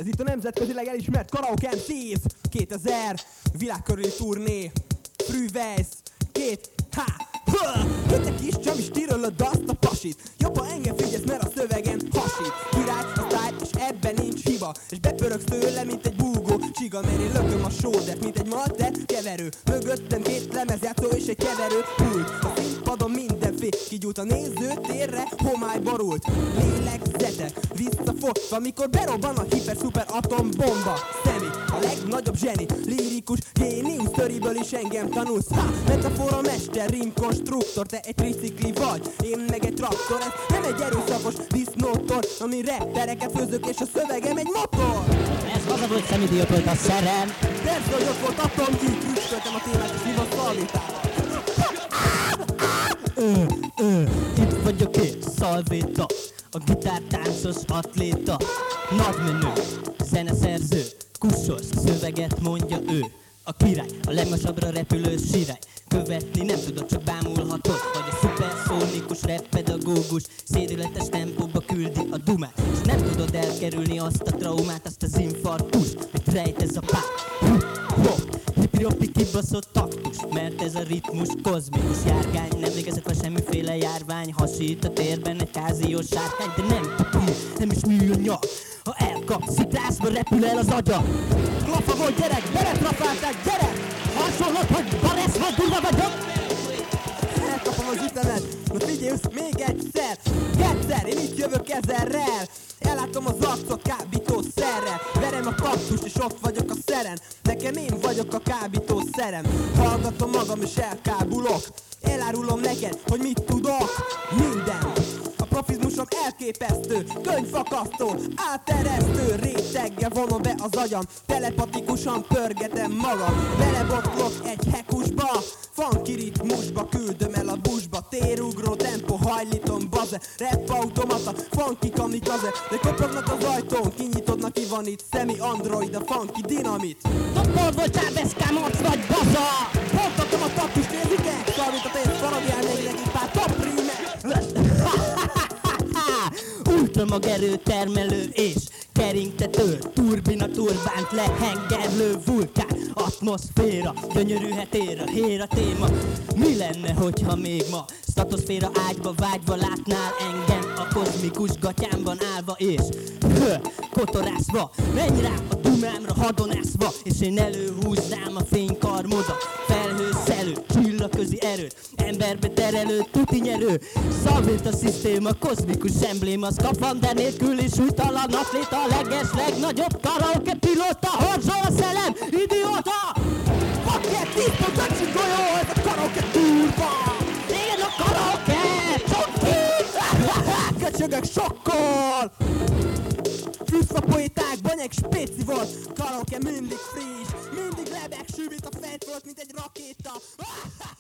Ez itt a nemzetközileg elismert Karaoke MCs 2000 világkörüli turné Frühweiss Itt egy kis csam is tírölöd azt a pasit. Jobban engem figyelsz, mert a szövegen hasít. Király a style, és ebben nincs hiba. És bepörögsz tőle, mint egy búgó csiga. Mert én lököm a sódert, mint egy malte keverő. Mögöttem két lemezjátszó és egy keverő pult. A színpadon mindenfél kigyújt a nézőtérre, homály borult. Lélegzete visszafogva, mikor berobban a hiper-szuper atombomba. Szemi, a legnagyobb zseni, lirikus géniusz, töriből is engem tanulsz. Metafora mester, rímkonstruktor, te egy tricikli vagy, én meg egy traktor. Ez nem egy erőszakos disznótor, ami rappereket főzök és a szövegem egy motor. Ez az volt szemidiótolt a szerem. Persze, hogy ott volt atomgyűjt, üstöltem a témát és hívott szalvétával. Itt vagyok én, szalvéta, a gitártáncos atléta. Nagymenő, zeneszerző, kussos, szöveget mondja ő. A király, a legmagasabbra repülő sirály. Követni nem tudod, csak bámulhatod. Vagy egy szuperszónikus rap-pedagógus szédületes tempóba küldi a dumát. És nem tudod elkerülni azt a traumát, azt az infarktust, mit rejt ez a pár. Hip-hopi kibaszott taktus, mert ez a ritmus kozmikus járgány. Nem végezett fel semmiféle járvány, hasít a térben egy káziós sárkány. De nem papír, nem is műanyag. Ha elkapsz, szikrázva repül el az agya. Klafa volt gyerek, beletrafálták, gyerek! Hasonlott, hogy balesz vagy, durva vagyok! Elkapom az ütemet, na figyelj, még egyszer! Kétszer, én itt jövök ezerrel! Ellátom az arcot kábítószerrel. Verem a kaktust és ott vagyok a szeren. Nekem én vagyok a kábítószerem. Hallgatom magam és elkábulok. Elárulom neked, hogy mit tudok. Minden. A profizmusom elképesztő, könyvfakasztó, áteresztő. Réteggel vonom be az agyam, telepatikusan pörgetem magam. Belebotlok egy hekusba, funky ritmusba, küldöm el a busba. Térugró tempó, hajlítom, baze, rap automata, funky kamikaze. De kopognak az ajtón, kinyitodnak, ki van itt, szemi android, a funky dinamit. Doktor voltál, veszkám, arc vagy baza! Pontatom a taktust, érzitek? Szalvít a pénzt, farabjál még egy pár top ríme. Ultramagerő termelő és keringtető, turbina, turbánt, lehengerlő, vulkán, atmoszféra, gyönyörűhet ér a héra téma. Mi lenne, hogyha még ma szatoszféra ágyba vágyva látnál engem a kozmikus gatyámban állva és kotorászva? Menj rá a dumámra hadonászva, és én előhúznám a fénykarmodat. Felhőszelő, csillagközi erőt, emberbe terelő, tuti nyerő. Szalvét a szisztéma, kozmikus embléma, szkafander nélkül is súlytalan atléta, a leges, legnagyobb karaoke pilóta, horzsol a szellem, idióta! Fuck tisztó, taxi golyó, ez a karaoke turba! Igen, a karaoke! Csonki! Köcsögök sokkol! Visszapoéták, banyeg spéci volt, karaoke mindig friss, mindig lebeg, sűvít a fejt volt, mint egy rakéta.